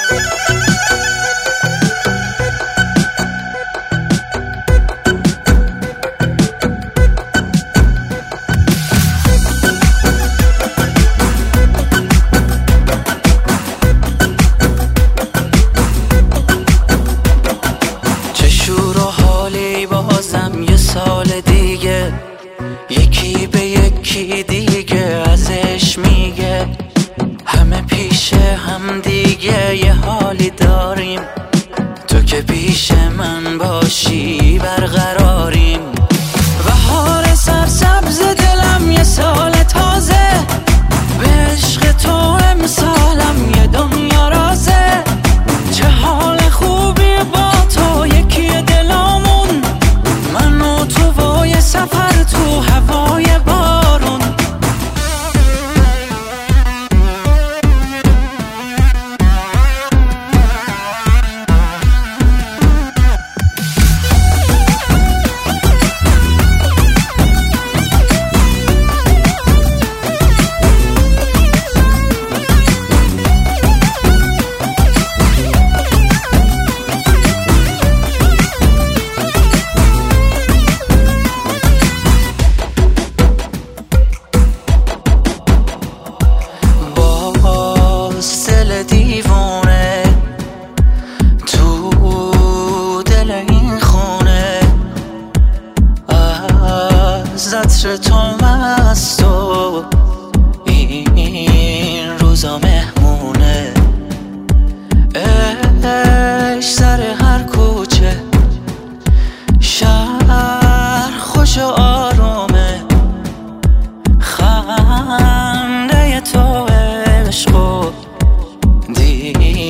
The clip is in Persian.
سال دیگه یکی به یکی دیگه ازش میگه همه پیش هم دیگه یه حالی داریم، تو که پیش من باشی برقراریم. بهار سرسبز دلم یه سال تازه، به عشق تو امسالم یه دنیا رازه. چه حال خوبی با تو یکی دلامون، من و تو و یه سفر تو هوای بارون. دیوونه تو دل این خونه، از عطر تو مست و این روزا مهمونه. عشق سر هر کوچه، شهر خوش و آرومه، خنده تو عشق و